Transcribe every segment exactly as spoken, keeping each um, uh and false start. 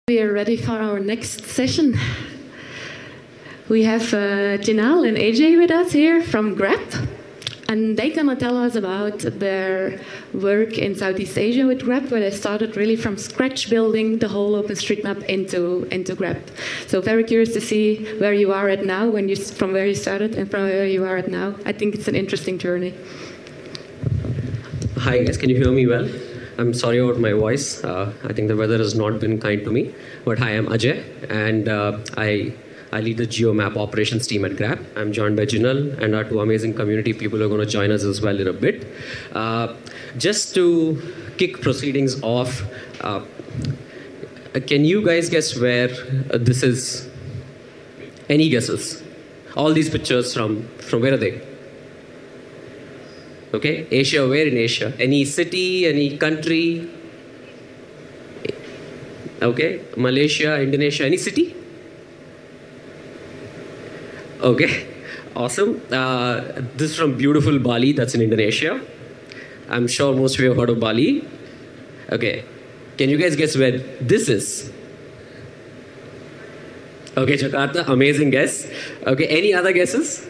We are ready for our next session. We have uh, Jinal and A J with us here from Grab, and they're gonna tell us about their work in Southeast Asia with Grab, where they started really from scratch, building the whole OpenStreetMap into into Grab. So very curious to see where you are at now, when you from where you started and from where you are at now. I think it's an interesting journey. Hi guys, can you hear me well? I'm sorry about my voice. Uh, I think the weather has not been kind to me. But hi, I'm Ajay, and uh, I I lead the GeoMap operations team at Grab. I'm joined by Jinal and our two amazing community people who are going to join us as well in a bit. Uh, just to kick proceedings off, uh, can you guys guess where uh, this is? Any guesses? All these pictures from, from where are they? Okay, Asia, where in Asia? Any city, any country? Okay, Malaysia, Indonesia, any city? Okay, awesome. Uh, this is from beautiful Bali, that's in Indonesia. I'm sure most of you have heard of Bali. Okay, can you guys guess where this is? Okay, Jakarta, amazing guess. Okay, any other guesses?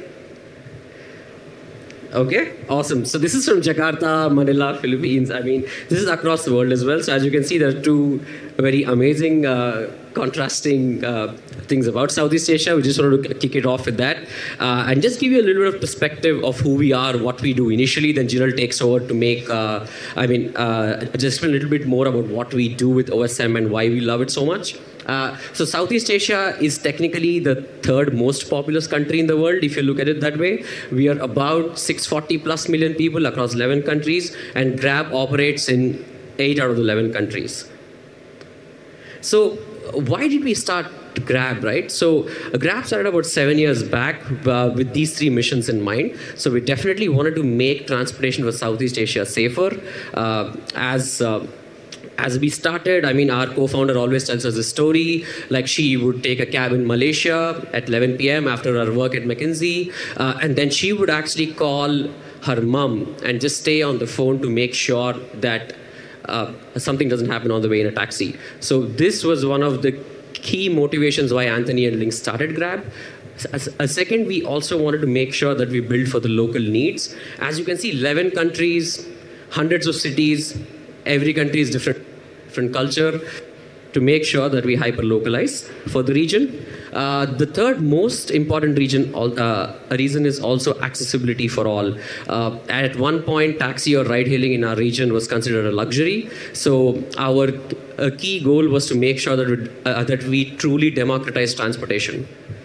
Okay, awesome. So this is from Jakarta, Manila, Philippines. I mean, this is across the world as well. So as you can see, there are two very amazing, uh, contrasting uh, things about Southeast Asia. We just wanted to kick it off with that. Uh, and just give you a little bit of perspective of who we are, what we do initially. Then Jinal takes over to make, uh, I mean, uh, just a little bit more about what we do with O S M and why we love it so much. Uh, so Southeast Asia is technically the third most populous country in the world, if you look at it that way. We are about six hundred forty plus million people across eleven countries, and Grab operates in eight out of the eleven countries. So why did we start Grab, right? So uh, Grab started about seven years back uh, with these three missions in mind. So we definitely wanted to make transportation for Southeast Asia safer. Uh, as uh, As we started, I mean, our co-founder always tells us a story, like she would take a cab in Malaysia at eleven p m after her work at McKinsey, uh, and then she would actually call her mom and just stay on the phone to make sure that uh, something doesn't happen on the way in a taxi. So this was one of the key motivations why Anthony and Link started Grab. As a second, we also wanted to make sure that we build for the local needs. As you can see, eleven countries, hundreds of cities, every country is different. different culture, to make sure that we hyper-localize for the region. Uh, the third most important region, uh, reason is also accessibility for all. Uh, at one point, taxi or ride-hailing in our region was considered a luxury. So our uh, key goal was to make sure that we, uh, that we truly democratize transportation.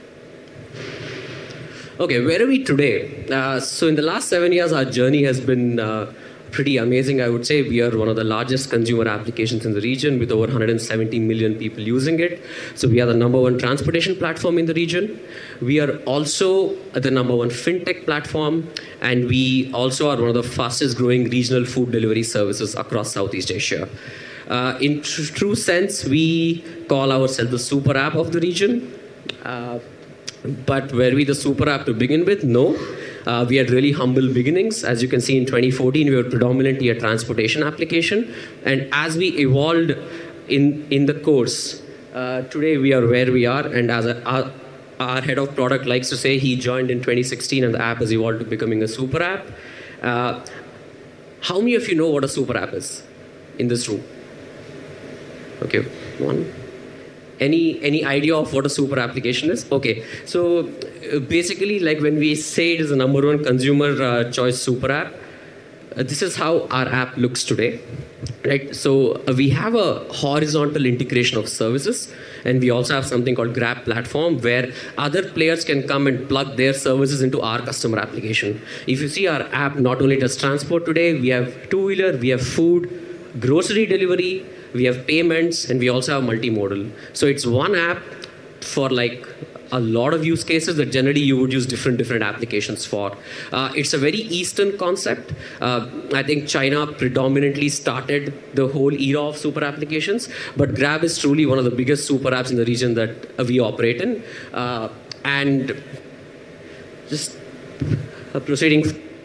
Okay, where are we today? Uh, so in the last seven years, our journey has been uh, pretty amazing, I would say. We are one of the largest consumer applications in the region with over one hundred seventy million people using it. So we are the number one transportation platform in the region. We are also the number one fintech platform, and we also are one of the fastest growing regional food delivery services across Southeast Asia. Uh, in tr true sense, we call ourselves the super app of the region. Uh, but were we the super app to begin with? No. Uh, we had really humble beginnings. As you can see, in twenty fourteen, we were predominantly a transportation application. And as we evolved in, in the course, uh, today we are where we are. And as a, our, our head of product likes to say, he joined in twenty sixteen and the app has evolved to becoming a super app. Uh, how many of you know what a super app is in this room? Okay, one. Any any idea of what a super application is? Okay, so uh, basically, like when we say it is the number one consumer uh, choice super app, uh, this is how our app looks today, right? So uh, we have a horizontal integration of services, and we also have something called Grab Platform, where other players can come and plug their services into our customer application. If you see, our app not only does transport today, we have two-wheeler, we have food, grocery delivery, we have payments, and we also have multimodal. So it's one app for like a lot of use cases that generally you would use different different applications for. Uh, it's a very Eastern concept. Uh, I think China predominantly started the whole era of super applications, but Grab is truly one of the biggest super apps in the region that uh, we operate in. Uh, and just uh, proceeding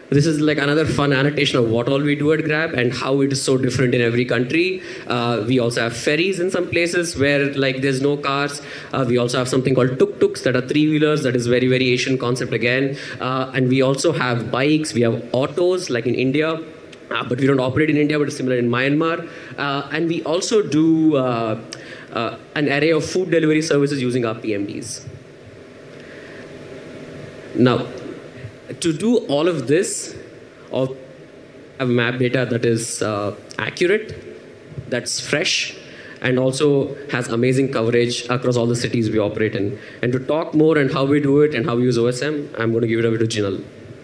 this is like another fun annotation of what all we do at Grab and how it is so different in every country. Uh, we also have ferries in some places where like there's no cars. Uh, we also have something called tuk-tuks that are three-wheelers. That is very, very Asian concept again. Uh, and we also have bikes. We have autos like in India. Uh, but we don't operate in India, but it's similar in Myanmar. Uh, and we also do uh, uh, an array of food delivery services using our P M Ds. Now, to do all of this, or have map data that is uh, accurate, that's fresh, and also has amazing coverage across all the cities we operate in. And to talk more on how we do it and how we use O S M, I'm going to give it over to Jinal.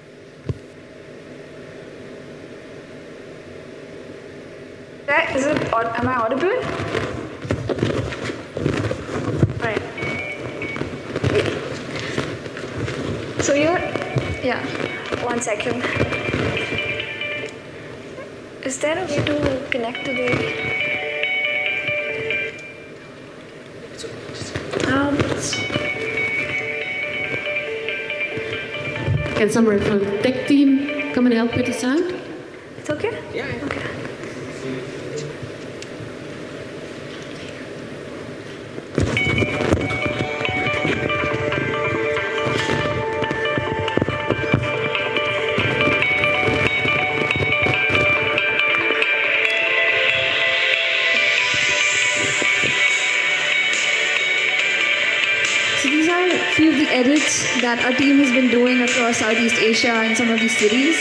Is it, am I audible? Right. So you're, yeah, one second. Is there a way to connect to the, um, Can someone from the tech team come and help with the sound? it's okay? Yeah. Okay. Few of the edits that our team has been doing across Southeast Asia and some of these cities.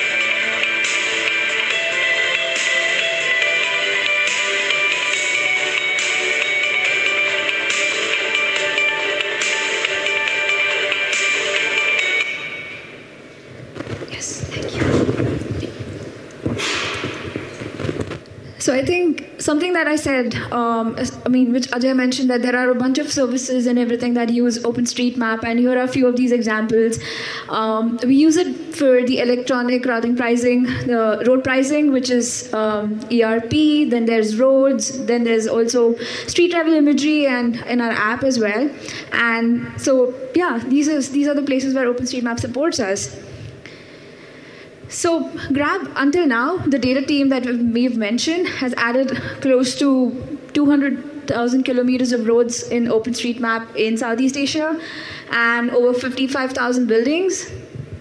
Yes, thank you. So I think something that I said, um, I mean, which Ajay mentioned, that there are a bunch of services and everything that use OpenStreetMap, and here are a few of these examples. Um, we use it for the electronic routing pricing, the road pricing, which is um, E R P, then there's roads, then there's also street level imagery and in our app as well. And so, yeah, these, is, these are the places where OpenStreetMap supports us. So Grab, until now, the data team that we've mentioned has added close to two hundred thousand kilometers of roads in OpenStreetMap in Southeast Asia and over fifty-five thousand buildings.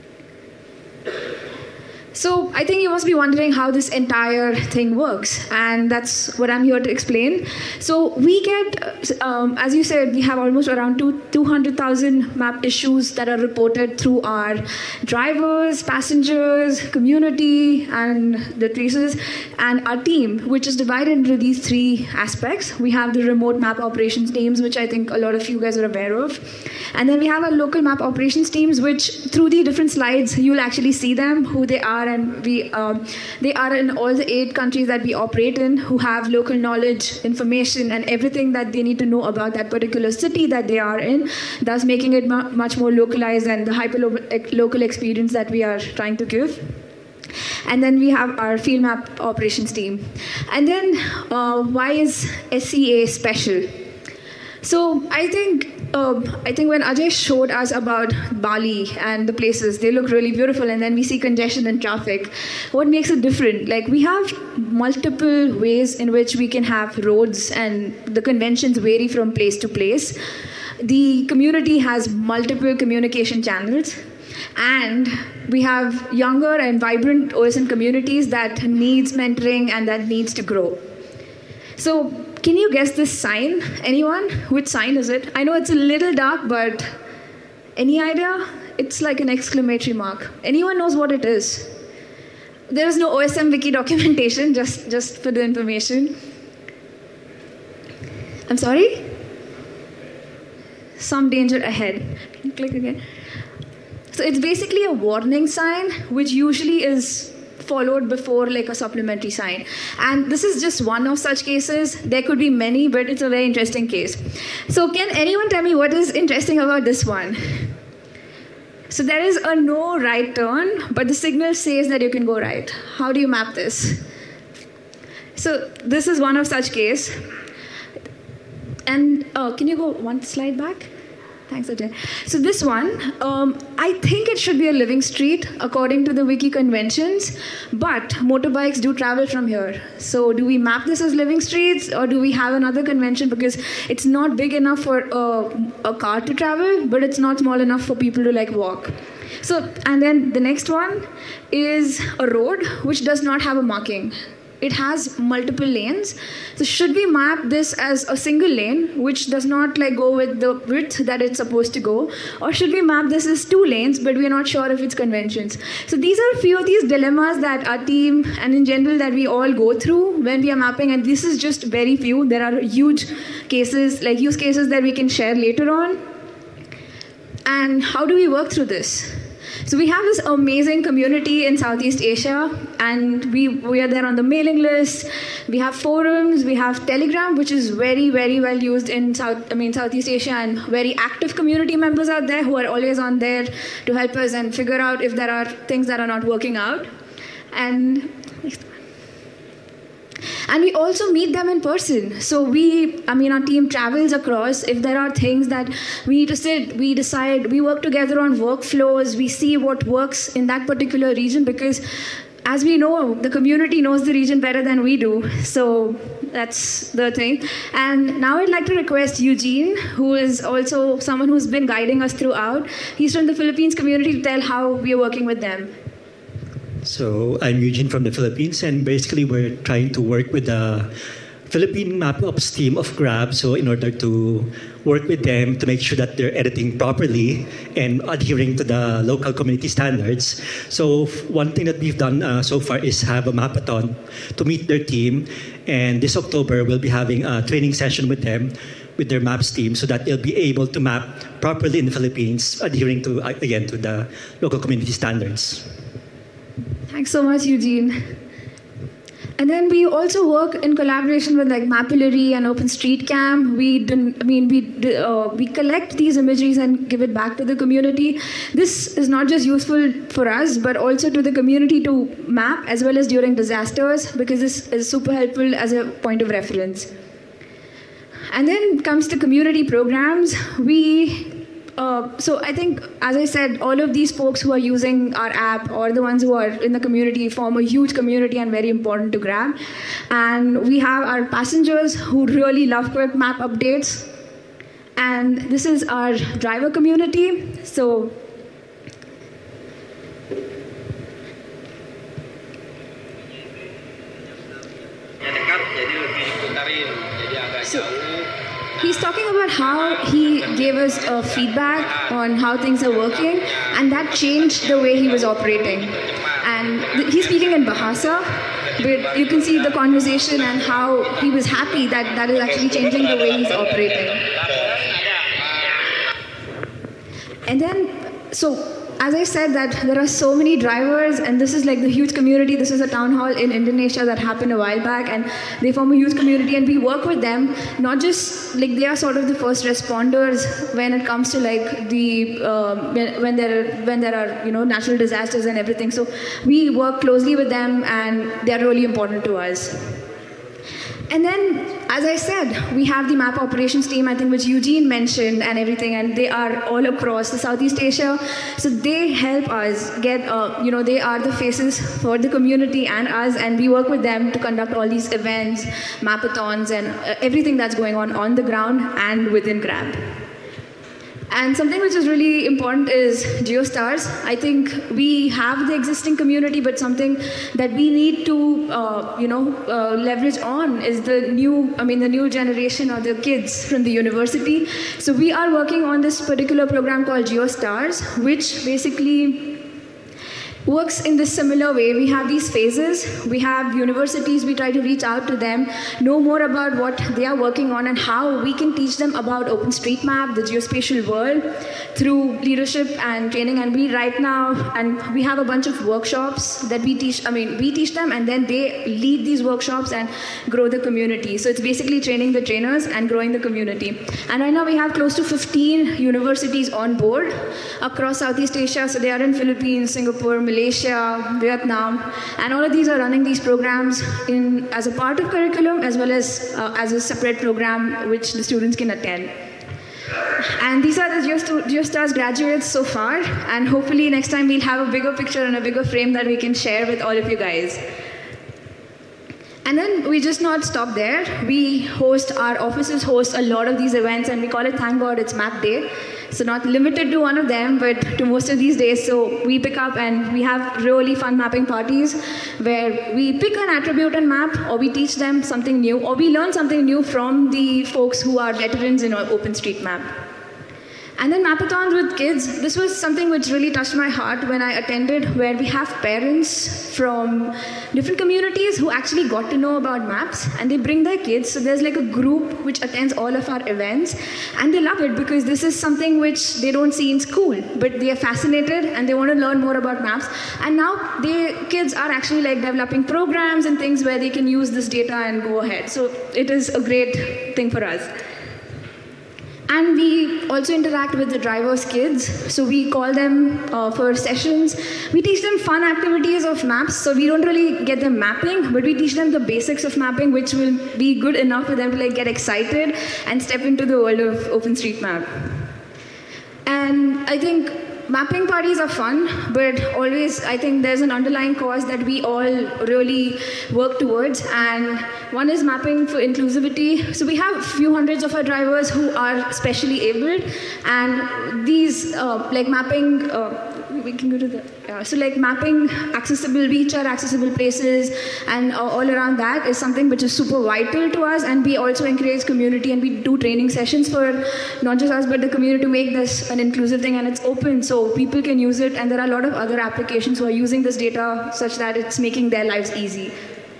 So I think you must be wondering how this entire thing works, and that's what I'm here to explain. So we get, um, as you said, we have almost around two hundred thousand map issues that are reported through our drivers, passengers, community, and the traces, and our team, which is divided into these three aspects. We have the remote map operations teams, which I think a lot of you guys are aware of. And then we have our local map operations teams, which through the different slides, you'll actually see them, who they are, and we um, they are in all the eight countries that we operate in, who have local knowledge, information, and everything that they need to know about that particular city that they are in, thus making it mu much more localized and the hyper-local experience that we are trying to give. And then we have our field map operations team. And then uh, why is S C A special? So I think uh, I think when Ajay showed us about Bali and the places, they look really beautiful, and then we see congestion and traffic. What makes it different? Like, we have multiple ways in which we can have roads, and the conventions vary from place to place. The community has multiple communication channels, and we have younger and vibrant O S M communities that needs mentoring and that needs to grow. So can you guess this sign? Anyone? Which sign is it? I know it's a little dark, but any idea? It's like an exclamatory mark. Anyone knows what it is? There is no O S M wiki documentation, just, just for the information. I'm sorry? Some danger ahead. Can you click again? So it's basically a warning sign, which usually is followed before like a supplementary sign. And this is just one of such cases. There could be many, but it's a very interesting case. So can anyone tell me what is interesting about this one? So there is a no right turn, but the signal says that you can go right. How do you map this? So this is one of such case. And uh, can you go one slide back? Thanks, Ajay. So this one, um, I think it should be a living street according to the wiki conventions, but motorbikes do travel from here. So do we map this as living streets, or do we have another convention, because it's not big enough for a, a car to travel, but it's not small enough for people to like walk. So, and then the next one is a road which does not have a marking. It has multiple lanes. So should we map this as a single lane, which does not like go with the width that it's supposed to go? Or should we map this as two lanes, but we're not sure if it's conventions? So these are a few of these dilemmas that our team and in general that we all go through when we are mapping. And this is just very few. There are huge cases, like use cases that we can share later on. And how do we work through this? So we have this amazing community in Southeast Asia, and we, we are there on the mailing list. We have forums, we have Telegram, which is very, very well used in South, I mean, Southeast Asia, and very active community members out there who are always on there to help us and figure out if there are things that are not working out. And And we also meet them in person. So we, I mean, our team travels across. If there are things that we need to sit, we decide, we work together on workflows, we see what works in that particular region, because as we know, the community knows the region better than we do. So that's the thing. And now I'd like to request Eugene, who is also someone who's been guiding us throughout. He's from the Philippines community, to tell how we are working with them. So I'm Eugene from the Philippines, and basically we're trying to work with the Philippine MapOps team of Grab, so in order to work with them to make sure that they're editing properly and adhering to the local community standards. So one thing that we've done uh, so far is have a mapathon to meet their team, and this October we'll be having a training session with them, with their maps team, so that they'll be able to map properly in the Philippines, adhering to, again, to the local community standards. Thanks so much, Eugene. And then we also work in collaboration with like Mapillary and OpenStreetCam. We didn't, I mean, we uh, we collect these imageries and give it back to the community. This is not just useful for us, but also to the community to map, as well as during disasters, because this is super helpful as a point of reference. And then comes to community programs. We Uh, so I think, as I said, all of these folks who are using our app, or the ones who are in the community, form a huge community and very important to Grab. And we have our passengers who really love quick map updates. And this is our driver community. So So, he's talking about how he gave us uh, feedback on how things are working, and that changed the way he was operating. And th- he's speaking in Bahasa, but you can see the conversation and how he was happy that that is actually changing the way he's operating. And then, so as I said, that there are so many drivers, and this is like the huge community. This is a town hall in Indonesia that happened a while back, and they form a huge community, and we work with them, not just like they are sort of the first responders when it comes to like the uh, when, when there when there are you know natural disasters and everything. So we work closely with them, and they are really important to us. And then, as I said, we have the map operations team, I think, which Eugene mentioned and everything, and they are all across the Southeast Asia. So they help us get, uh, you know, they are the faces for the community and us, and we work with them to conduct all these events, mapathons, and uh, everything that's going on on the ground and within Grab. And something which is really important is GeoStars. I think we have the existing community, but something that we need to, uh, you know, uh, leverage on is the new, I mean, the new generation or the kids from the university. So we are working on this particular program called GeoStars, which basically works in this similar way. We have these phases. We have universities. We try to reach out to them, know more about what they are working on and how we can teach them about OpenStreetMap, the geospatial world, through leadership and training. And we right now, and we have a bunch of workshops that we teach. I mean, we teach them, and then they lead these workshops and grow the community. So it's basically training the trainers and growing the community. And right now we have close to fifteen universities on board across Southeast Asia. So they are in Philippines, Singapore, Malaysia, Vietnam, and all of these are running these programs in as a part of curriculum, as well as uh, as a separate program which the students can attend. and these are the Geost- Geostars graduates so far, and hopefully next time we'll have a bigger picture and a bigger frame that we can share with all of you guys. And then we just not stop there. We host, our offices host a lot of these events, and we call it, thank God, it's Map Day. So not limited to one of them, but to most of these days. So we pick up and we have really fun mapping parties where we pick an attribute and map, or we teach them something new, or we learn something new from the folks who are veterans in OpenStreetMap. And then Mapathons with kids. This was something which really touched my heart when I attended, where we have parents from different communities who actually got to know about maps, and they bring their kids. So there's like a group which attends all of our events, and they love it because this is something which they don't see in school, but they are fascinated and they want to learn more about maps. And now the kids are actually like developing programs and things where they can use this data and go ahead. So it is a great thing for us. And we also interact with the drivers' kids. So we call them uh, for sessions. We teach them fun activities of maps. So we don't really get them mapping, but we teach them the basics of mapping, which will be good enough for them to like get excited and step into the world of OpenStreetMap. And I think mapping parties are fun, but always I think there's an underlying cause that we all really work towards, and one is mapping for inclusivity. So we have a few hundreds of our drivers who are specially abled, and these uh, like mapping, uh, we can go to the, uh, so like mapping accessible, wheelchair accessible places and uh, all around that is something which is super vital to us, and we also encourage community, and we do training sessions for not just us but the community to make this an inclusive thing, and it's open so people can use it, and there are a lot of other applications who are using this data such that it's making their lives easy.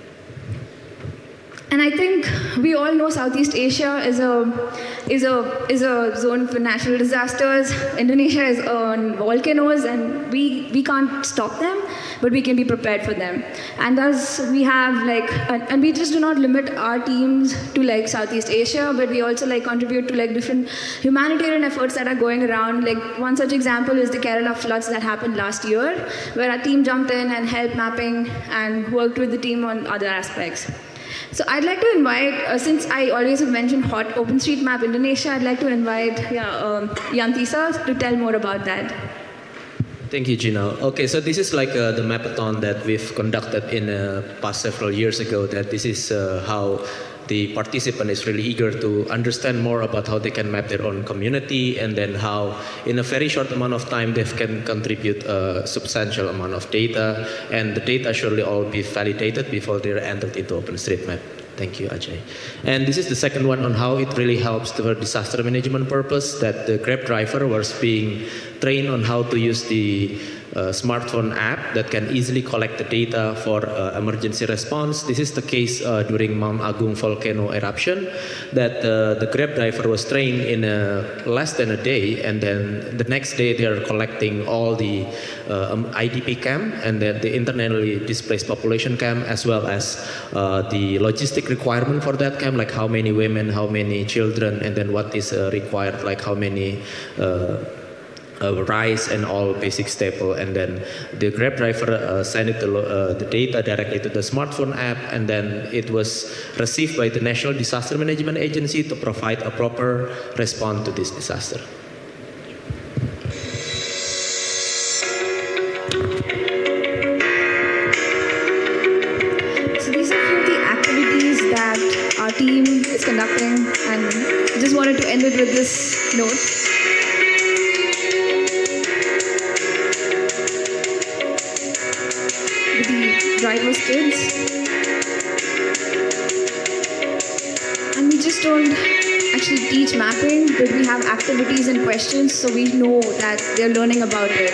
And I think we all know Southeast Asia is a is a is a zone for natural disasters. Indonesia is on volcanoes, and we we can't stop them, but we can be prepared for them. And thus we have like, and, and we just do not limit our teams to like Southeast Asia, but we also like contribute to like different humanitarian efforts that are going around. Like one such example is the Kerala floods that happened last year, where our team jumped in and helped mapping and worked with the team on other aspects. So I'd like to invite, uh, since I always have mentioned hot OpenStreetMap Indonesia, I'd like to invite yeah, um, Yantisa to tell more about that. Thank you, Gino. Okay, so this is like uh, the Mapathon that we've conducted in uh, past several years ago, that this is uh, how the participant is really eager to understand more about how they can map their own community, and then how in a very short amount of time they can contribute a substantial amount of data, and the data should all be validated before they're entered into OpenStreetMap. Thank you, Ajay. And this is the second one on how it really helps for disaster management purpose, that the Grab driver was being trained on how to use the uh, smartphone app that can easily collect the data for uh, emergency response. This is the case uh, during Mount Agung volcano eruption, that uh, the Grab driver was trained in a, less than a day, and then the next day they are collecting all the uh, um, I D P cam, and then the internally displaced population cam, as well as uh, the logistic requirement for that cam, like how many women, how many children, and then what is uh, required, like how many uh, Uh, rice and all basic staple, and then the Grab driver uh, sent it to, uh, the data directly to the smartphone app, and then it was received by the National Disaster Management Agency to provide a proper response to this disaster. So these are a few of the activities that our team is conducting, and I just wanted to end it with this note. Drivers' kids, and we just don't actually teach mapping, but we have activities and questions, so we know that they're learning about it.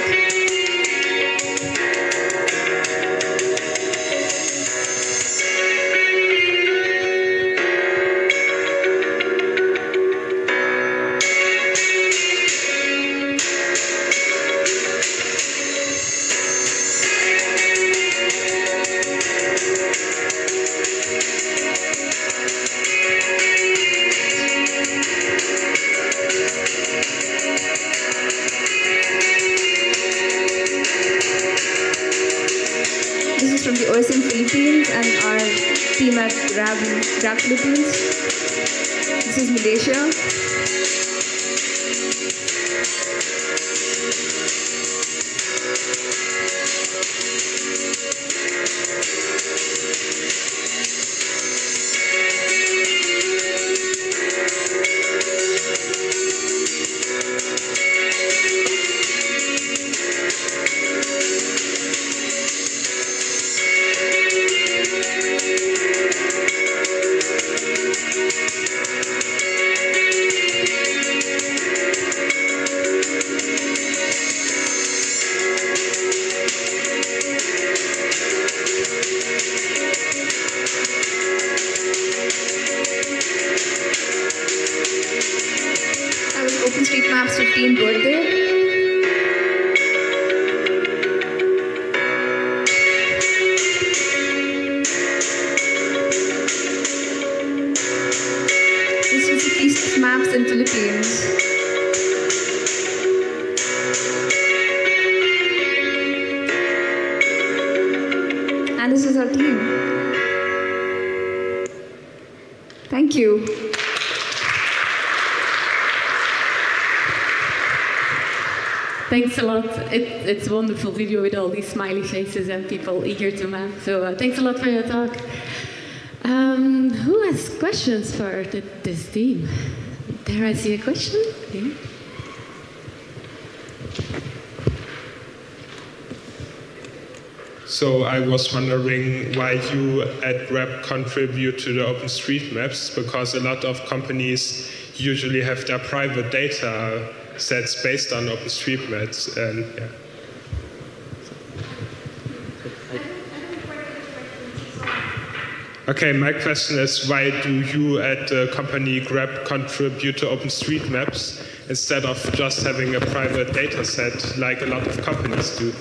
Philippines and our team at Grab, Grab Philippines. This is Malaysia. and this is our team. Thank you. Thanks a lot. It, it's a wonderful video with all these smiley faces and people eager to map. So uh, thanks a lot for your talk. Um, who has questions for the, this team? There I see a question. Yeah. So I was wondering why you at Grab contribute to the OpenStreetMaps, because a lot of companies usually have their private data sets based on OpenStreetMaps, and yeah. Okay, my question is, why do you at the company Grab contribute to OpenStreetMaps instead of just having a private data set like a lot of companies do?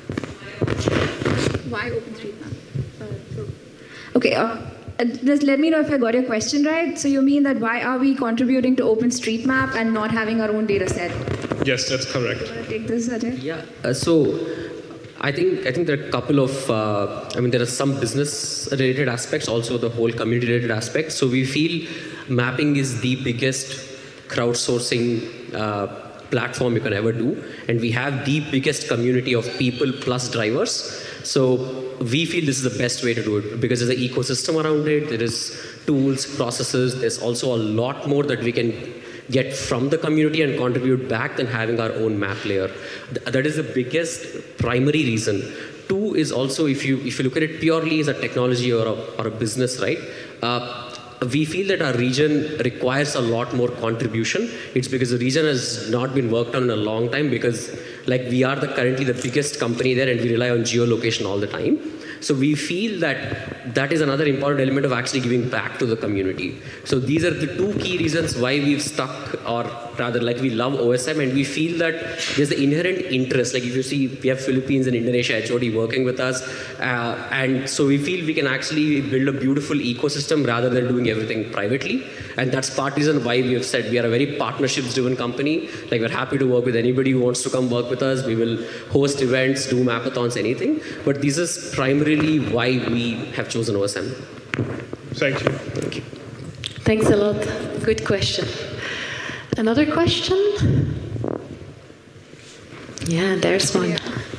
Why OpenStreetMap? Uh, so, okay, uh, just let me know if I got your question right. So you mean that why are we contributing to OpenStreetMap and not having our own data set? Yes, that's correct. You want to take this, Ajay? Yeah. Uh, so I think I think there are a couple of uh, I mean there are some business related aspects, also the whole community related aspects. So we feel mapping is the biggest crowdsourcing uh, platform you can ever do, and we have the biggest community of people plus drivers. So we feel this is the best way to do it because there's an ecosystem around it. There is tools, processes. There's also a lot more that we can get from the community and contribute back than having our own map layer. Th- that is the biggest primary reason. Two is also if you if you look at it purely as a technology or a, or a business, right? Uh, we feel that our region requires a lot more contribution. It's because the region has not been worked on in a long time because like we are the currently the biggest company there and we rely on geolocation all the time. So we feel that that is another important element of actually giving back to the community. So these are the two key reasons why we've stuck, or rather like we love O S M and we feel that there's the inherent interest. Like if you see, we have Philippines and Indonesia H O D working with us. Uh, and so we feel we can actually build a beautiful ecosystem rather than doing everything privately. And that's part reason why we have said we are a very partnerships driven company. Like we're happy to work with anybody who wants to come work with us. We will host events, do mapathons, anything. But this is primarily why we have chosen O S M. Thank you. Thank you. Thanks a lot. Good question. Another question? Yeah, there's one.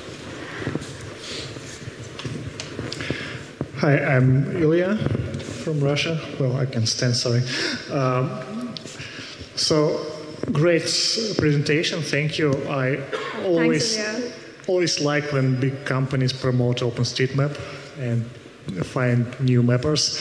Hi, I'm Ilya from Russia. Well, I can stand, sorry. Um, so, great presentation, thank you. I always, Thanks, always like when big companies promote OpenStreetMap and find new mappers.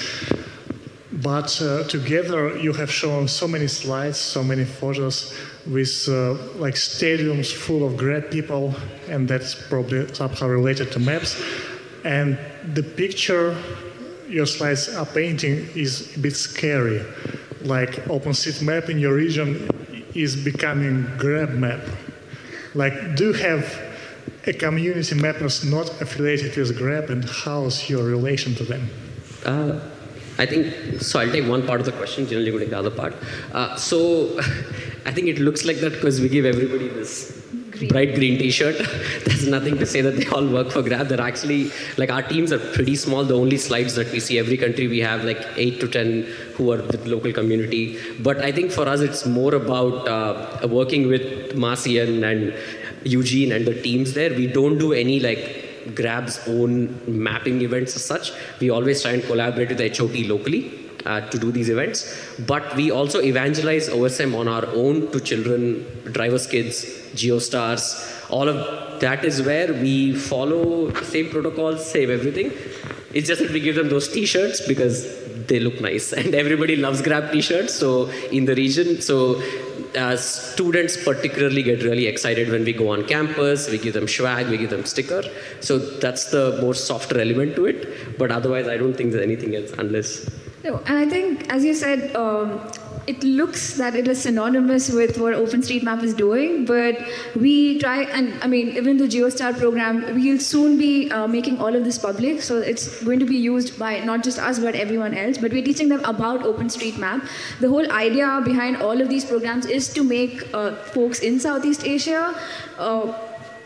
But uh, together you have shown so many slides, so many photos with uh, like stadiums full of great people, and that's probably somehow related to maps. And the picture your slides are painting is a bit scary. Like OpenStreetMap in your region is becoming Grab map. Like, do you have a community mappers not affiliated with Grab, and how's your relation to them? Uh, I think, so I'll take one part of the question, generally going to take the other part. Uh, so I think it looks like that because we give everybody this green. bright green t-shirt. There's nothing to say that they all work for Grab. They're actually, like our teams are pretty small. The only slides that we see every country, we have like eight to ten who are with local community. But I think for us, it's more about uh, working with Marcian and Eugene and the teams there. We don't do any like Grab's own mapping events as such. We always try and collaborate with H O T locally uh, to do these events. But we also evangelize O S M on our own to children, drivers' kids, GeoStars. All of that is where we follow the same protocols, same everything. It's just that we give them those t-shirts because they look nice. And everybody loves Grab t-shirts so in the region. So Uh, students particularly get really excited when we go on campus. We give them swag, we give them sticker. So that's the more softer element to it. But otherwise, I don't think there's anything else unless. No, and I think, as you said, um, it looks that it is synonymous with what OpenStreetMap is doing, but we try, and I mean, even the GeoStar program, we'll soon be uh, making all of this public, so it's going to be used by not just us, but everyone else, but we're teaching them about OpenStreetMap. The whole idea behind all of these programs is to make uh, folks in Southeast Asia uh,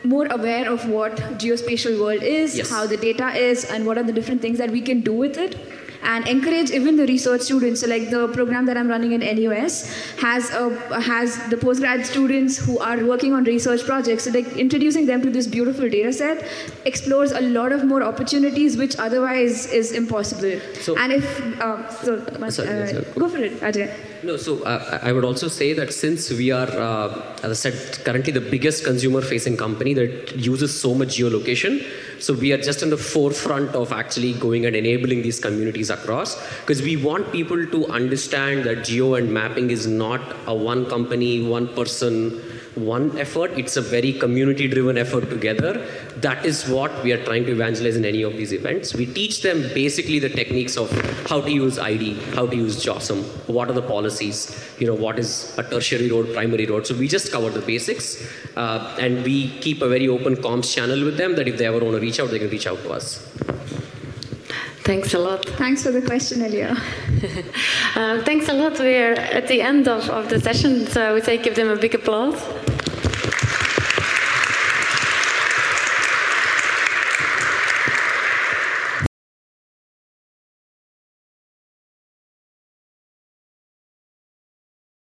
more aware of what geospatial world is, Yes. how the data is, and what are the different things that we can do with it. And encourage even the research students. So like the program that I'm running in N U S has a, has the postgrad students who are working on research projects. So like introducing them to this beautiful data set explores a lot of more opportunities which otherwise is impossible. So- and if, uh, so, uh, Sorry, yes, sir. go for it, Ajay. No, so uh, I would also say that since we are, uh, as I said, currently the biggest consumer-facing company that uses so much geolocation, so we are just in the forefront of actually going and enabling these communities across, because we want people to understand that geo and mapping is not a one company, one person, one effort. It's a very community-driven effort together. That is what we are trying to evangelize in any of these events. We teach them basically the techniques of how to use I D, how to use JOSM, what are the policies, you know, what is a tertiary road, primary road. So we just cover the basics, uh, and we keep a very open comms channel with them that if they ever want to reach out, they can reach out to us. Thanks a lot. Thanks for the question, Elia. Uh, thanks a lot. We're at the end of, of the session, so I would say give them a big applause.